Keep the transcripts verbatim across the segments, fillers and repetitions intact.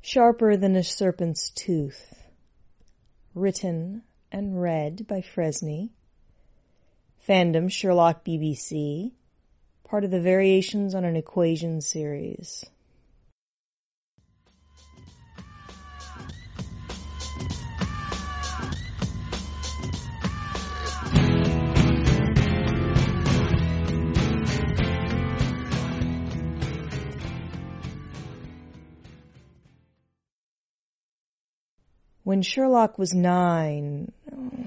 Sharper Than a Serpent's Tooth. Written and read by Fresney. Fandom Sherlock B B C. Part of the Variations on an Equation series. When Sherlock was nine...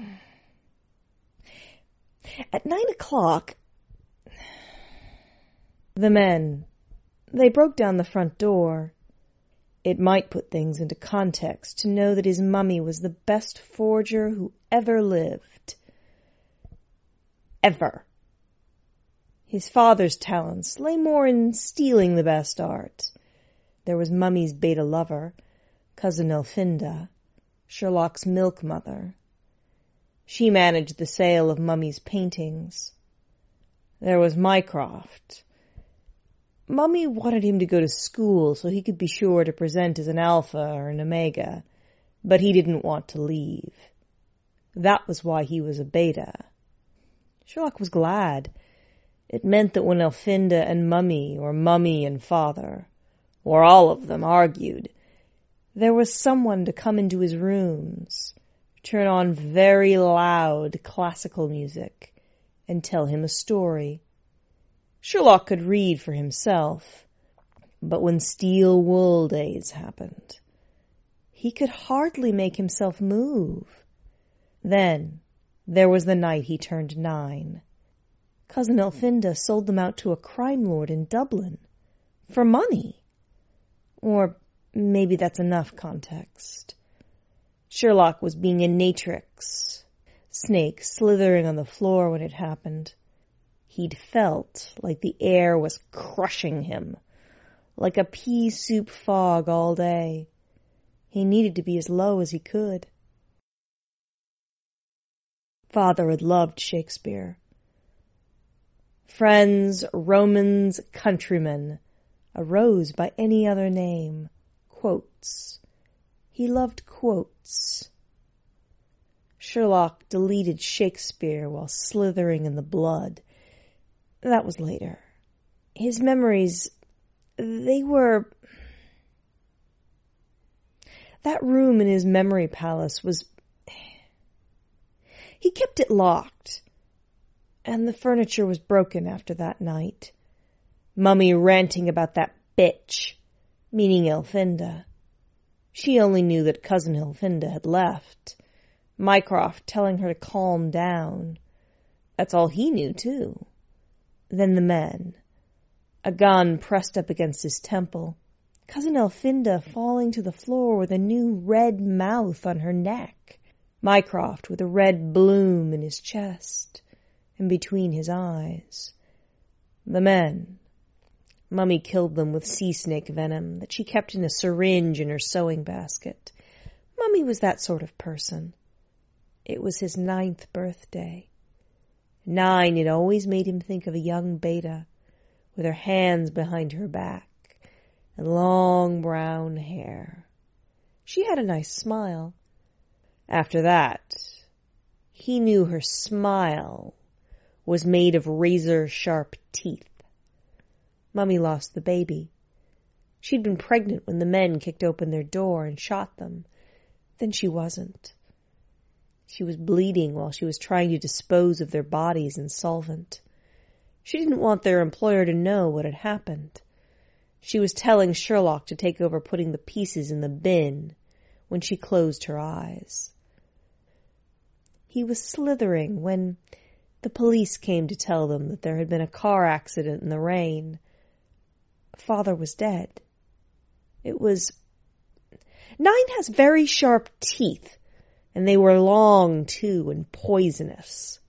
At nine o'clock, the men, they broke down the front door. It might put things into context to know that his mummy was the best forger who ever lived. Ever. His father's talents lay more in stealing the best art. There was Mummy's beta lover, Cousin Elfinda, Sherlock's milk mother. She managed the sale of Mummy's paintings. There was Mycroft. Mummy wanted him to go to school so he could be sure to present as an alpha or an omega, but he didn't want to leave. That was why he was a beta. Sherlock was glad. It meant that when Elfinda and Mummy, or Mummy and Father, or all of them argued, there was someone to come into his rooms, turn on very loud classical music, and tell him a story. Sherlock could read for himself, but when steel wool days happened, he could hardly make himself move. Then there was the night he turned nine. Cousin Elfinda sold them out to a crime lord in Dublin. For money. Or maybe that's enough context. Sherlock was being a natrix, snake slithering on the floor when it happened. He'd felt like the air was crushing him, like a pea soup fog all day. He needed to be as low as he could. Father had loved Shakespeare. Friends, Romans, countrymen, arose by any other name. Quotes. He loved quotes. Sherlock deleted Shakespeare while slithering in the blood. That was later. His memories, they were... That room in his memory palace was... He kept it locked, and the furniture was broken after that night. Mummy ranting about that bitch, meaning Elfinda. She only knew that Cousin Elfinda had left. Mycroft telling her to calm down. That's all he knew, too. Then the men. A gun pressed up against his temple. Cousin Elfinda falling to the floor with a new red mouth on her neck. Mycroft with a red bloom in his chest and between his eyes. The men. Mummy killed them with sea snake venom that she kept in a syringe in her sewing basket. Mummy was that sort of person. It was his ninth birthday. Nine had always made him think of a young beta with her hands behind her back and long brown hair. She had a nice smile. After that, he knew her smile was made of razor-sharp teeth. Mummy lost the baby. She'd been pregnant when the men kicked open their door and shot them. Then she wasn't. She was bleeding while she was trying to dispose of their bodies in solvent. She didn't want their employer to know what had happened. She was telling Sherlock to take over putting the pieces in the bin when she closed her eyes. He was slithering when the police came to tell them that there had been a car accident in the rain. Father was dead. It was... Nine has very sharp teeth, and they were long, too, and poisonous.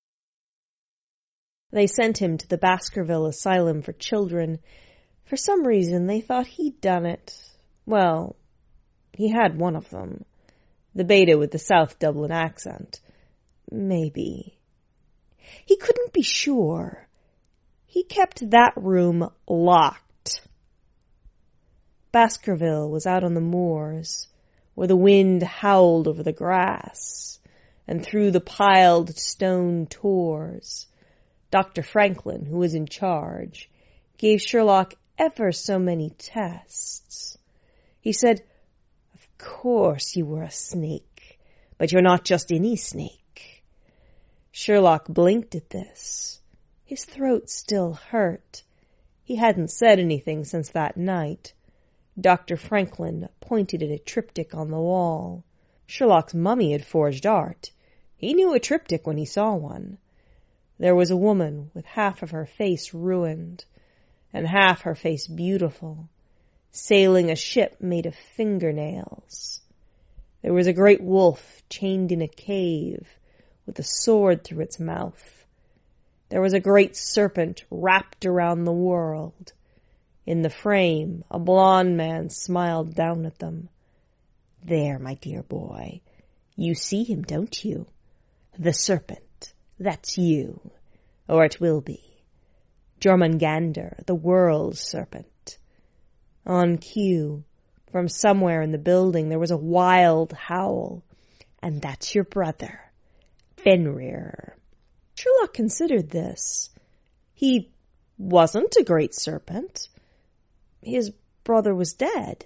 They sent him to the Baskerville Asylum for Children. For some reason, they thought he'd done it. Well, he had one of them. The beta with the South Dublin accent. Maybe. He couldn't be sure. He kept that room locked. Baskerville was out on the moors, where the wind howled over the grass and through the piled stone tors. Doctor Franklin, who was in charge, gave Sherlock ever so many tests. He said, "Of course you were a snake, but you're not just any snake." Sherlock blinked at this. His throat still hurt. He hadn't said anything since that night. Doctor Franklin pointed at a triptych on the wall. Sherlock's mummy had forged art. He knew a triptych when he saw one. There was a woman with half of her face ruined and half her face beautiful, sailing a ship made of fingernails. There was a great wolf chained in a cave with a sword through its mouth. There was a great serpent wrapped around the world. In the frame, a blond man smiled down at them. "There, my dear boy, you see him, don't you? The serpent, that's you, or it will be. Jormungandr, the world serpent." On cue, from somewhere in the building, there was a wild howl. "And that's your brother, Fenrir." Sherlock considered this. He wasn't a great serpent. His brother was dead.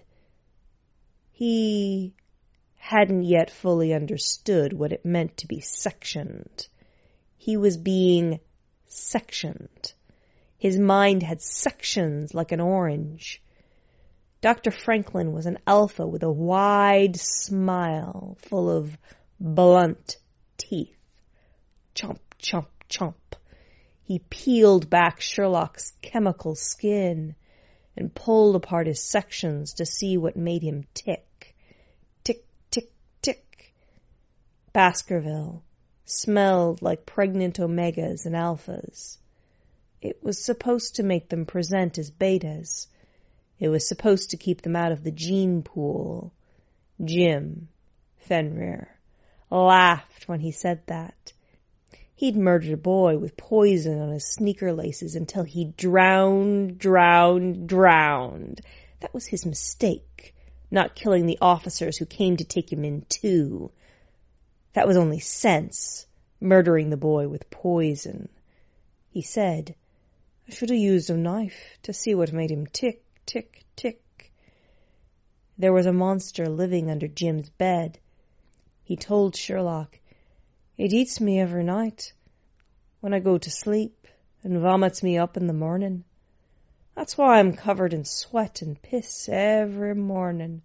He hadn't yet fully understood what it meant to be sectioned. He was being sectioned. His mind had sections like an orange. Doctor Franklin was an alpha with a wide smile full of blunt teeth. Chomp, chomp, chomp. He peeled back Sherlock's chemical skin and pulled apart his sections to see what made him tick. Tick, tick, tick. Baskerville smelled like pregnant omegas and alphas. It was supposed to make them present as betas. It was supposed to keep them out of the gene pool. Jim, Fenrir, laughed when he said that. He'd murdered a boy with poison on his sneaker laces until he drowned, drowned, drowned. That was his mistake, not killing the officers who came to take him in too. That was only sense, murdering the boy with poison. He said, "I should have used a knife to see what made him tick, tick, tick." There was a monster living under Jim's bed. He told Sherlock, "It eats me every night when I go to sleep and vomits me up in the morning. That's why I'm covered in sweat and piss every morning."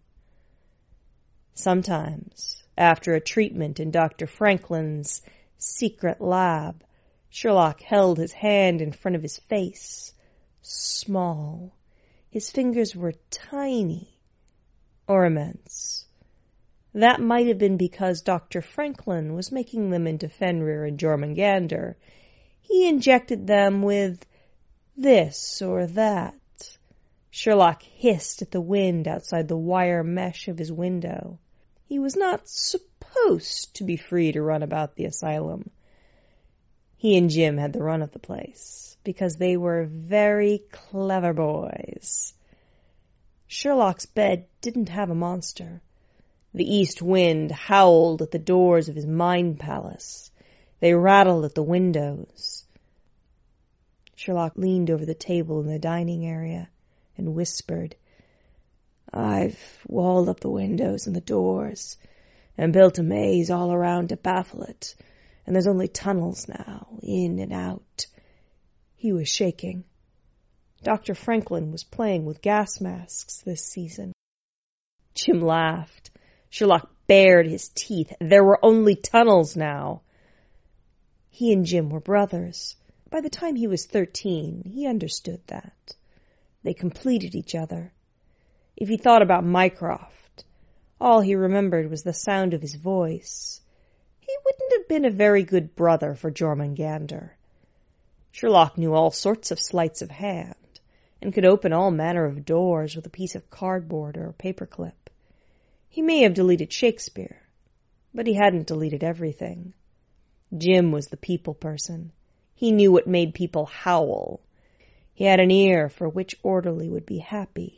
Sometimes, after a treatment in Doctor Franklin's secret lab, Sherlock held his hand in front of his face, small. His fingers were tiny or immense. That might have been because Doctor Franklin was making them into Fenrir and Jormungandr. He injected them with this or that. Sherlock hissed at the wind outside the wire mesh of his window. He was not supposed to be free to run about the asylum. He and Jim had the run of the place, because they were very clever boys. Sherlock's bed didn't have a monster. The east wind howled at the doors of his mind palace. They rattled at the windows. Sherlock leaned over the table in the dining area and whispered, "I've walled up the windows and the doors and built a maze all around to baffle it, and there's only tunnels now, in and out." He was shaking. Doctor Franklin was playing with gas masks this season. Jim laughed. Sherlock bared his teeth. There were only tunnels now. He and Jim were brothers. By the time he was thirteen, he understood that. They completed each other. If he thought about Mycroft, all he remembered was the sound of his voice. He wouldn't have been a very good brother for Jormungandr. Sherlock knew all sorts of sleights of hand, and could open all manner of doors with a piece of cardboard or a paperclip. He may have deleted Shakespeare, but he hadn't deleted everything. Jim was the people person. He knew what made people howl. He had an ear for which orderly would be happy,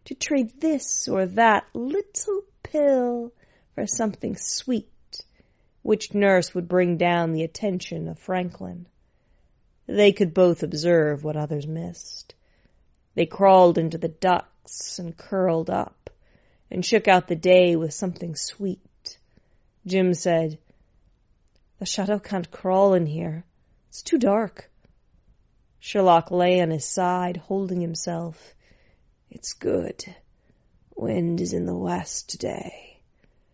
to trade this or that little pill for something sweet, which nurse would bring down the attention of Franklin. They could both observe what others missed. They crawled into the ducks and curled up and shook out the day with something sweet. Jim said, "The shadow can't crawl in here. It's too dark." Sherlock lay on his side, holding himself. "It's good. Wind is in the west today."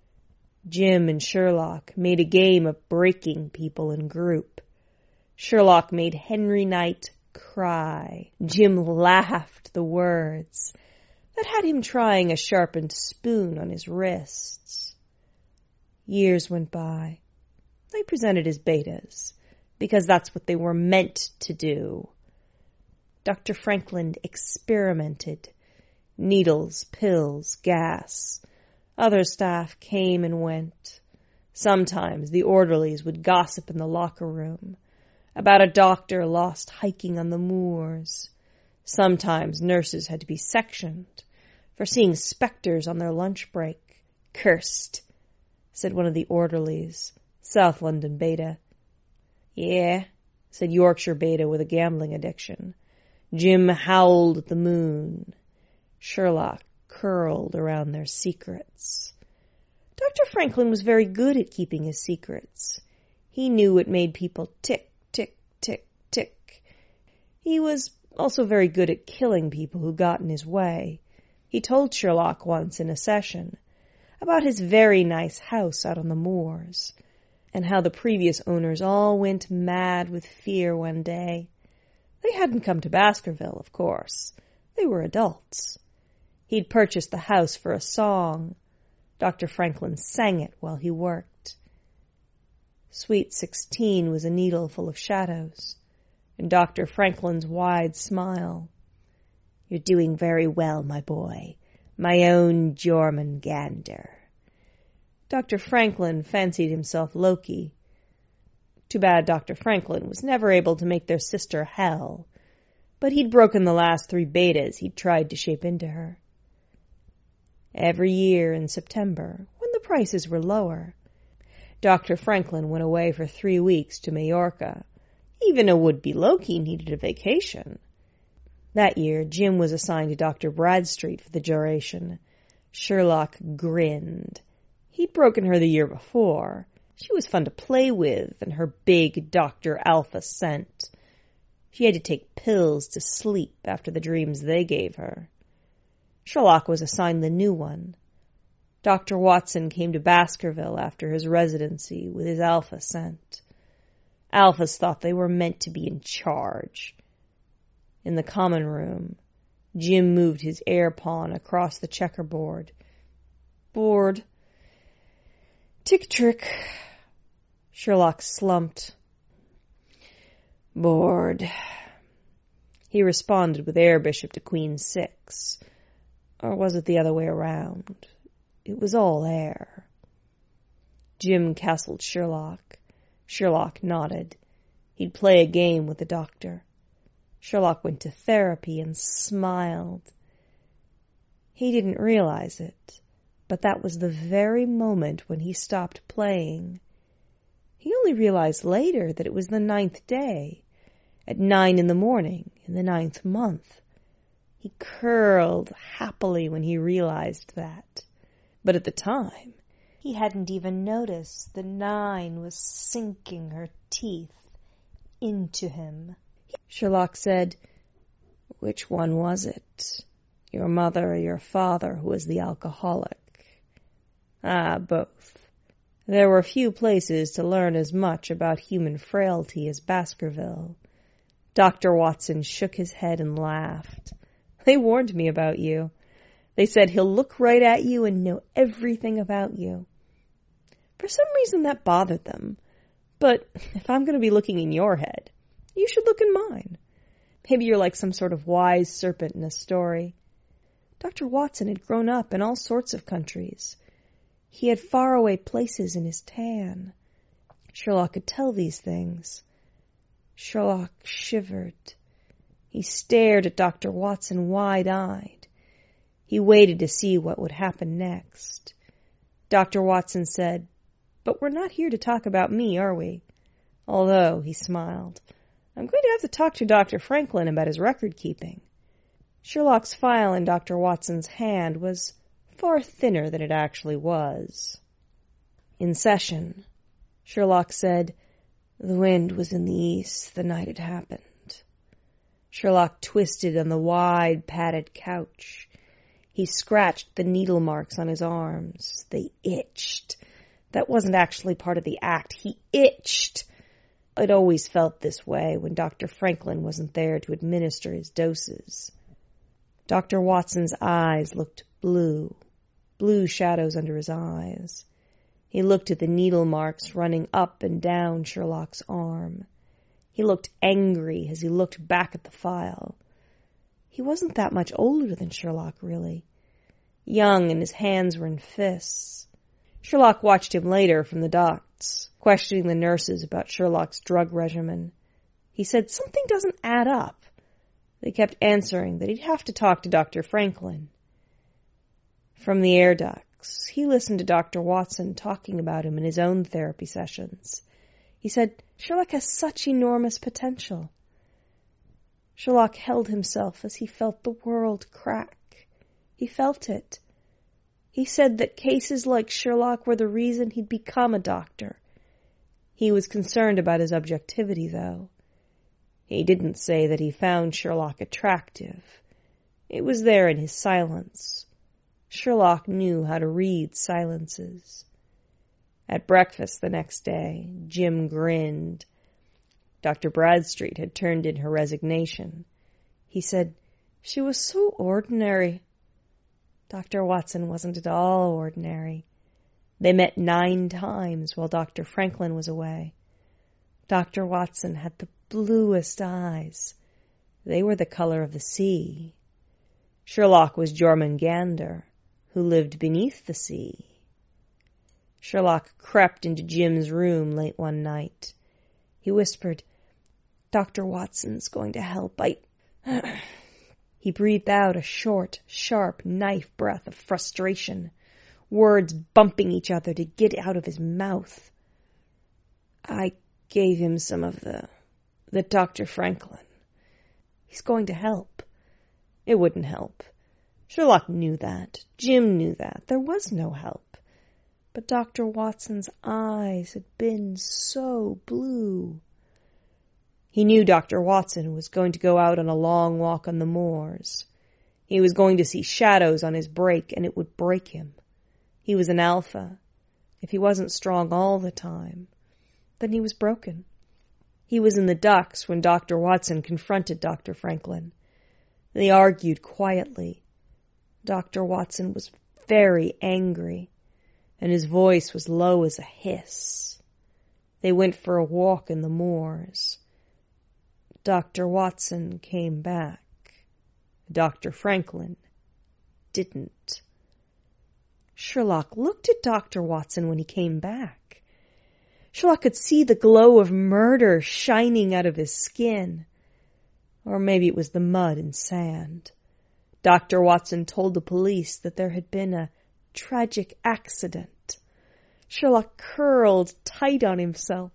Jim and Sherlock made a game of breaking people in group. Sherlock made Henry Knight cry. Jim laughed the words that had him trying a sharpened spoon on his wrists. Years went by. They presented as betas, because that's what they were meant to do. Doctor Franklin experimented. Needles, pills, gas. Other staff came and went. Sometimes the orderlies would gossip in the locker room about a doctor lost hiking on the moors. Sometimes nurses had to be sectioned for seeing specters on their lunch break. "Cursed," said one of the orderlies, South London beta. "Yeah," said Yorkshire beta with a gambling addiction. Jim howled at the moon. Sherlock curled around their secrets. Doctor Franklin was very good at keeping his secrets. He knew it made people tick, tick, tick, tick. He was also very good at killing people who got in his way. He told Sherlock once in a session about his very nice house out on the moors, and how the previous owners all went mad with fear one day. They hadn't come to Baskerville, of course. They were adults. He'd purchased the house for a song. Doctor Franklin sang it while he worked. Sweet Sixteen was a needle full of shadows, and Doctor Franklin's wide smile. "You're doing very well, my boy, my own Jormungandr." Doctor Franklin fancied himself Loki. Too bad Doctor Franklin was never able to make their sister Hel, but he'd broken the last three betas he'd tried to shape into her. Every year in September, when the prices were lower, Doctor Franklin went away for three weeks to Majorca. Even a would-be Loki needed a vacation. That year, Jim was assigned to Doctor Bradstreet for the duration. Sherlock grinned. He'd broken her the year before. She was fun to play with, and her big Doctor Alpha scent. She had to take pills to sleep after the dreams they gave her. Sherlock was assigned the new one. Doctor Watson came to Baskerville after his residency with his Alpha scent. Alphas thought they were meant to be in charge. In the common room, Jim moved his air pawn across the checkerboard. "Bored." "Tick-trick." Sherlock slumped. "Bored." He responded with Air Bishop to Queen Six. Or was it the other way around? It was all air. Jim castled Sherlock. Sherlock nodded. He'd play a game with the doctor. Sherlock went to therapy and smiled. He didn't realize it, but that was the very moment when he stopped playing. He only realized later that it was the ninth day, at nine in the morning, in the ninth month. He curled happily when he realized that. But at the time, he hadn't even noticed the nine was sinking her teeth into him. Sherlock said, "Which one was it? Your mother or your father who was the alcoholic?" "Ah, both." There were few places to learn as much about human frailty as Baskerville. Doctor Watson shook his head and laughed. "They warned me about you. They said he'll look right at you and know everything about you." For some reason that bothered them. But if I'm going to be looking in your head, you should look in mine. Maybe you're like some sort of wise serpent in a story. Doctor Watson had grown up in all sorts of countries. He had faraway places in his tan. Sherlock could tell these things. Sherlock shivered. He stared at Doctor Watson wide-eyed. He waited to see what would happen next. Doctor Watson said, "But we're not here to talk about me, are we?" Although, he smiled, "I'm going to have to talk to Doctor Franklin about his record-keeping." Sherlock's file in Doctor Watson's hand was far thinner than it actually was. In session, Sherlock said, "The wind was in the east the night it happened." Sherlock twisted on the wide, padded couch. He scratched the needle marks on his arms. They itched. That wasn't actually part of the act. He itched. It always felt this way when Doctor Franklin wasn't there to administer his doses. Doctor Watson's eyes looked blue, blue shadows under his eyes. He looked at the needle marks running up and down Sherlock's arm. He looked angry as he looked back at the file. He wasn't that much older than Sherlock, really. Young, and his hands were in fists. Sherlock watched him later from the docks, questioning the nurses about Sherlock's drug regimen. He said something doesn't add up. They kept answering that he'd have to talk to Doctor Franklin. From the air ducts, he listened to Doctor Watson talking about him in his own therapy sessions. He said, "Sherlock has such enormous potential." Sherlock held himself as he felt the world crack. He felt it. He said that cases like Sherlock were the reason he'd become a doctor. He was concerned about his objectivity, though. He didn't say that he found Sherlock attractive. It was there in his silence. Sherlock knew how to read silences. At breakfast the next day, Jim grinned. Doctor Bradstreet had turned in her resignation. He said, "She was so ordinary." Doctor Watson wasn't at all ordinary. They met nine times while Doctor Franklin was away. Doctor Watson had the bluest eyes. They were the color of the sea. Sherlock was Jormungandr, who lived beneath the sea. Sherlock crept into Jim's room late one night. He whispered, "Doctor Watson's going to help. I..." He breathed out a short, sharp knife breath of frustration, words bumping each other to get out of his mouth. "I gave him some of the... the Doctor Franklin. He's going to help." It wouldn't help. Sherlock knew that. Jim knew that. There was no help. But Doctor Watson's eyes had been so blue. He knew Doctor Watson was going to go out on a long walk on the moors. He was going to see shadows on his break, and it would break him. He was an alpha. If he wasn't strong all the time, then he was broken. He was in the ducks when Doctor Watson confronted Doctor Franklin. They argued quietly. Doctor Watson was very angry, and his voice was low as a hiss. They went for a walk in the moors. Doctor Watson came back. Doctor Franklin didn't. Sherlock looked at Doctor Watson when he came back. Sherlock could see the glow of murder shining out of his skin. Or maybe it was the mud and sand. Doctor Watson told the police that there had been a tragic accident. Sherlock curled tight on himself.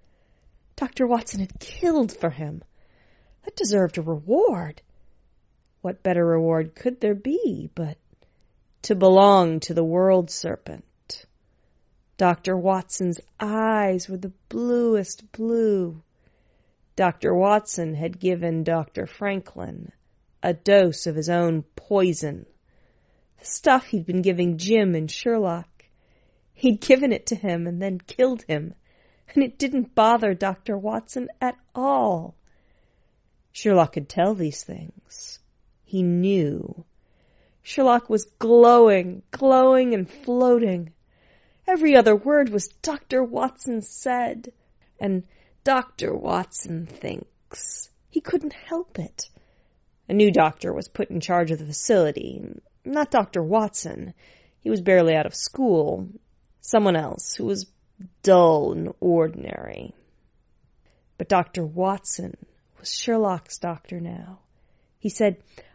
Doctor Watson had killed for him. That deserved a reward. What better reward could there be but to belong to the world serpent? Doctor Watson's eyes were the bluest blue. Doctor Watson had given Doctor Franklin a dose of his own poison. The stuff he'd been giving Jim and Sherlock. He'd given it to him and then killed him, and it didn't bother Doctor Watson at all. Sherlock could tell these things. He knew. Sherlock was glowing, glowing and floating. Every other word was Doctor Watson said, and Doctor Watson thinks. He couldn't help it. A new doctor was put in charge of the facility. Not Doctor Watson. He was barely out of school. Someone else who was dull and ordinary. But Doctor Watson was Sherlock's doctor now. He said,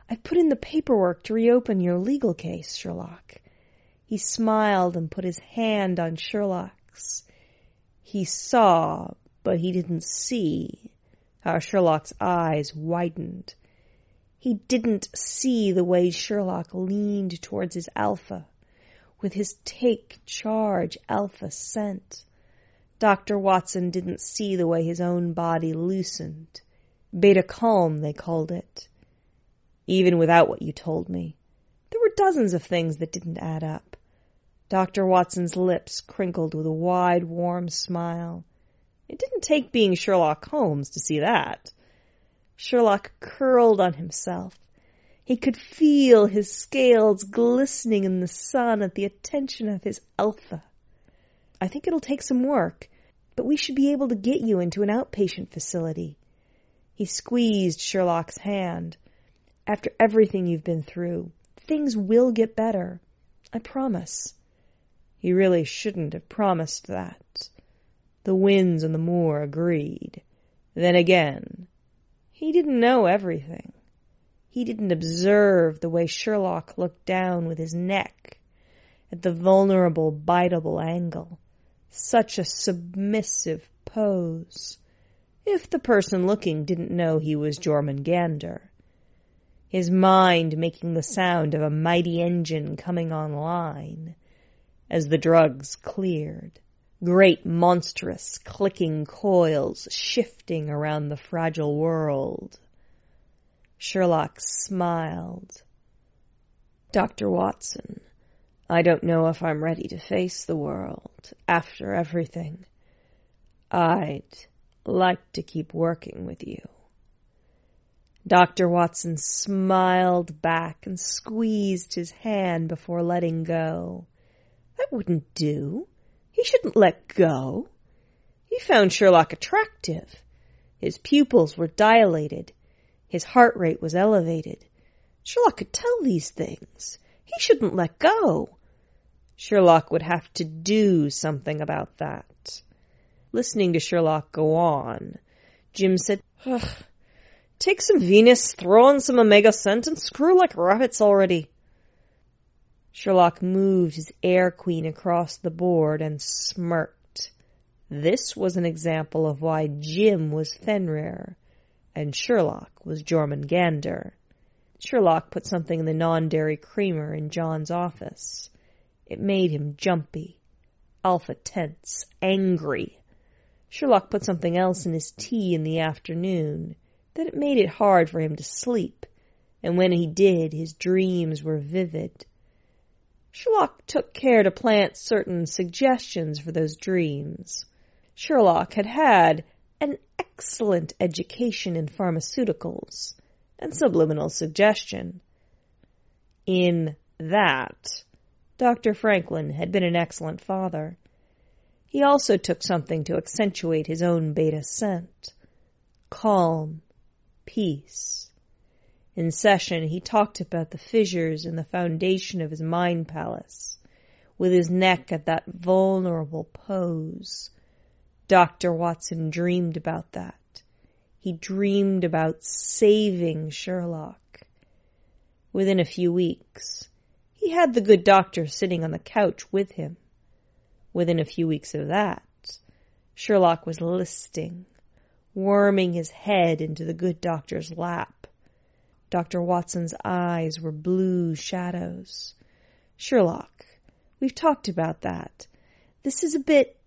I've put in the paperwork to reopen your legal case, Sherlock. He smiled and put his hand on Sherlock's. He saw, but he didn't see, how Sherlock's eyes widened. He didn't see the way Sherlock leaned towards his alpha, with his take charge alpha scent. Doctor Watson didn't see the way his own body loosened. Beta calm, they called it. Even without what you told me, there were dozens of things that didn't add up. Doctor Watson's lips crinkled with a wide, warm smile. It didn't take being Sherlock Holmes to see that. Sherlock curled on himself. He could feel his scales glistening in the sun at the attention of his alpha. I think it'll take some work, but we should be able to get you into an outpatient facility. He squeezed Sherlock's hand. After everything you've been through, things will get better. I promise. He really shouldn't have promised that. The winds on the moor agreed. Then again, he didn't know everything. He didn't observe the way Sherlock looked down with his neck at the vulnerable, biteable angle. Such a submissive pose. If the person looking didn't know he was Jormungandr. His mind making the sound of a mighty engine coming online as the drugs cleared. Great monstrous clicking coils shifting around the fragile world. Sherlock smiled. Doctor Watson, I don't know if I'm ready to face the world after everything. I'd like to keep working with you. Doctor Watson smiled back and squeezed his hand before letting go. That wouldn't do. He shouldn't let go. He found Sherlock attractive. His pupils were dilated. His heart rate was elevated. Sherlock could tell these things. He shouldn't let go. Sherlock would have to do something about that. Listening to Sherlock go on, Jim said, Ugh. Take some Venus, throw on some Omega Scent, and screw like rabbits already. Sherlock moved his Air Queen across the board and smirked. This was an example of why Jim was Fenrir, and Sherlock was Jormungandr. Sherlock put something in the non-dairy creamer in John's office. It made him jumpy, alpha tense, angry. Sherlock put something else in his tea in the afternoon. That it made it hard for him to sleep, and when he did, his dreams were vivid. Sherlock took care to plant certain suggestions for those dreams. Sherlock had had an excellent education in pharmaceuticals and subliminal suggestion. In that, Doctor Franklin had been an excellent father. He also took something to accentuate his own beta scent. Calm. Peace. In session, he talked about the fissures in the foundation of his mind palace, with his neck at that vulnerable pose. Doctor Watson dreamed about that. He dreamed about saving Sherlock. Within a few weeks, he had the good doctor sitting on the couch with him. Within a few weeks of that, Sherlock was listing, worming his head into the good doctor's lap. Doctor Watson's eyes were blue shadows. Sherlock, we've talked about that. This is a bit...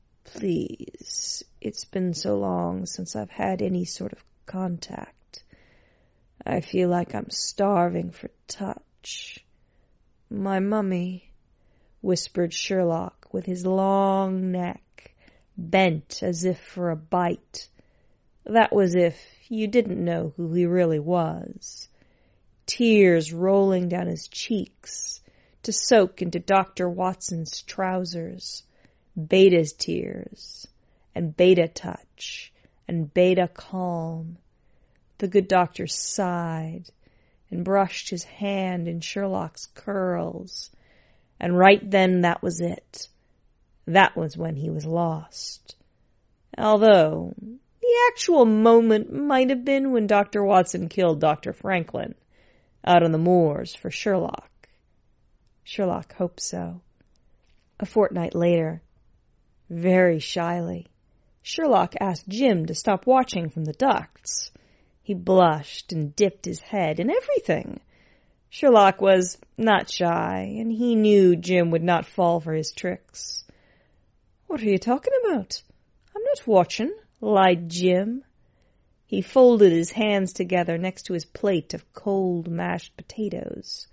Please, it's been so long since I've had any sort of contact. I feel like I'm starving for touch. My mummy, whispered Sherlock with his long neck, bent as if for a bite. That was if you didn't know who he really was. Tears rolling down his cheeks to soak into Doctor Watson's trousers. Beta's tears, and beta touch, and beta calm. The good doctor sighed and brushed his hand in Sherlock's curls. And right then that was it. That was when he was lost. Although the actual moment might have been when Doctor Watson killed Doctor Franklin. out on the moors for Sherlock. Sherlock hoped so. A fortnight later, very shyly, Sherlock asked Jim to stop watching from the ducts. He blushed and dipped his head and everything. Sherlock was not shy, and he knew Jim would not fall for his tricks. "What are you talking about? I'm not watching," lied Jim. He folded his hands together next to his plate of cold mashed potatoes.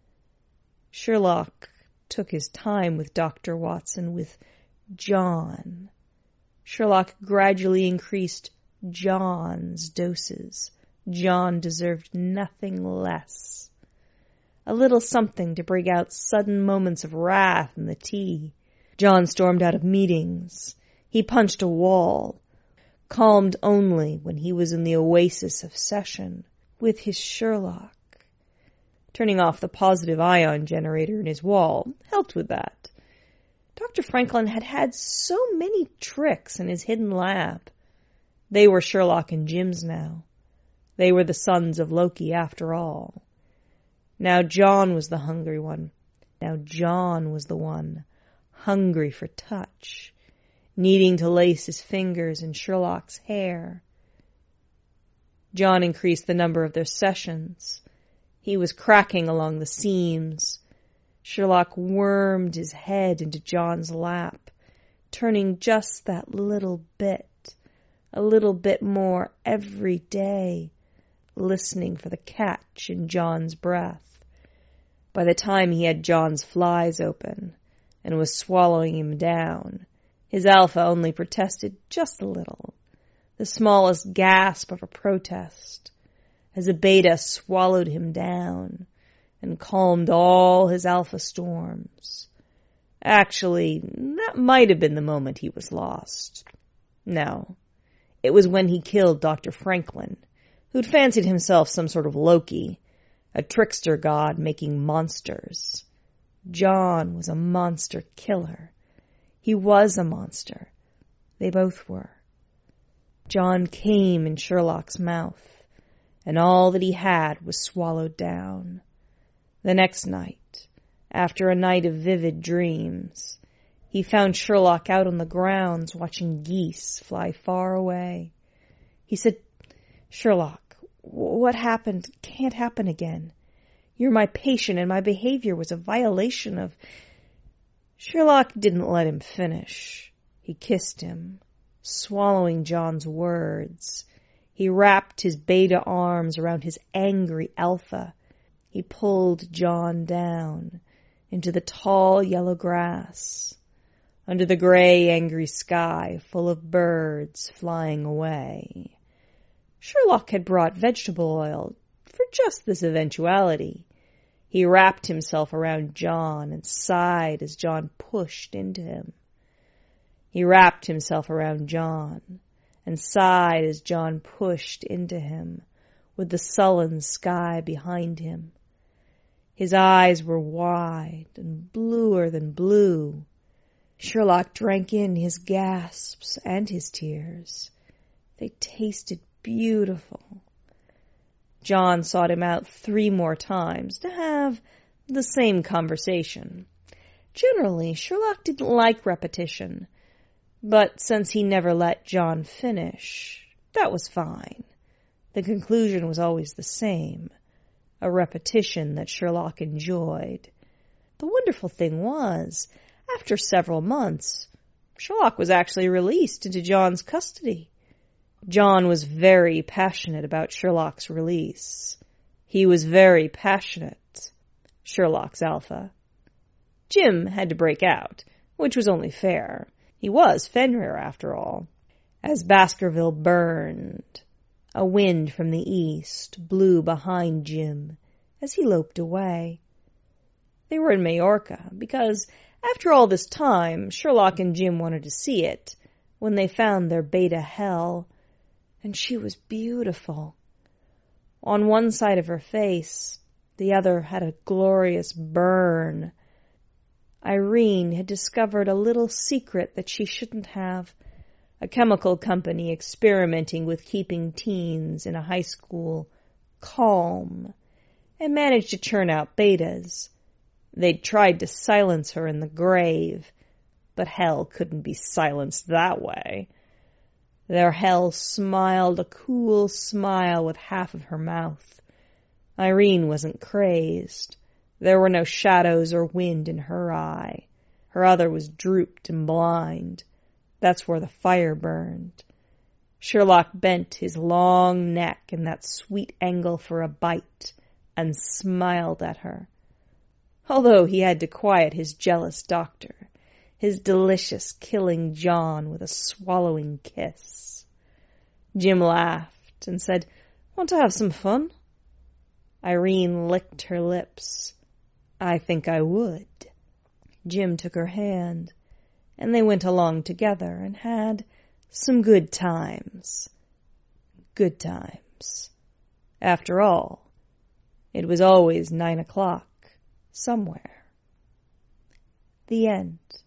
Sherlock took his time with Doctor Watson, with John. Sherlock gradually increased John's doses. John deserved nothing less. A little something to bring out sudden moments of wrath in the tea. John stormed out of meetings. He punched a wall, calmed only when he was in the oasis of session with his Sherlock. Turning off the positive ion generator in his wall helped with that. Doctor Franklin had had so many tricks in his hidden lab. They were Sherlock and Jim's now. They were the sons of Loki after all. Now John was the hungry one. Now John was the one, hungry for touch, needing to lace his fingers in Sherlock's hair. John increased the number of their sessions. He was cracking along the seams. Sherlock wormed his head into John's lap, turning just that little bit, a little bit more every day, listening for the catch in John's breath. By the time he had John's flies open and was swallowing him down, his alpha only protested just a little, the smallest gasp of a protest, as a beta swallowed him down and calmed all his alpha storms. Actually, that might have been the moment he was lost. No, it was when he killed Doctor Franklin, who'd fancied himself some sort of Loki, a trickster god making monsters. John was a monster killer. He was a monster. They both were. John came in Sherlock's mouth, and all that he had was swallowed down. The next night, after a night of vivid dreams, he found Sherlock out on the grounds watching geese fly far away. He said, "Sherlock, what happened can't happen again. You're my patient, and my behavior was a violation of—" Sherlock didn't let him finish. He kissed him, swallowing John's words. He wrapped his beta arms around his angry alpha. He pulled John down into the tall yellow grass, under the gray, angry sky full of birds flying away. Sherlock had brought vegetable oil for just this eventuality. He wrapped himself around John and sighed as John pushed into him. He wrapped himself around John and sighed as John pushed into him, with the sullen sky behind him. His eyes were wide and bluer than blue. Sherlock drank in his gasps and his tears. They tasted beautiful. John sought him out three more times to have the same conversation. Generally, Sherlock didn't like repetition, but since he never let John finish, that was fine. The conclusion was always the same, a repetition that Sherlock enjoyed. The wonderful thing was, after several months, Sherlock was actually released into John's custody. John was very passionate about Sherlock's release. He was very passionate, Sherlock's alpha. Jim had to break out, which was only fair. He was Fenrir, after all. As Baskerville burned, a wind from the east blew behind Jim as he loped away. They were in Majorca because, after all this time, Sherlock and Jim wanted to see it when they found their beta hell. And she was beautiful. On one side of her face, the other had a glorious burn. Irene had discovered a little secret that she shouldn't have. A chemical company experimenting with keeping teens in a high school calm and managed to churn out betas. They'd tried to silence her in the grave, but hell couldn't be silenced that way. Their hell smiled a cool smile with half of her mouth. Irene wasn't crazed. There were no shadows or wind in her eye. Her other was drooped and blind. That's where the fire burned. Sherlock bent his long neck in that sweet angle for a bite and smiled at her. Although he had to quiet his jealous doctor, his delicious killing John with a swallowing kiss. Jim laughed and said, "Want to have some fun?" Irene licked her lips. "I think I would." Jim took her hand, and they went along together and had some good times. Good times. After all, it was always nine o'clock somewhere. The end.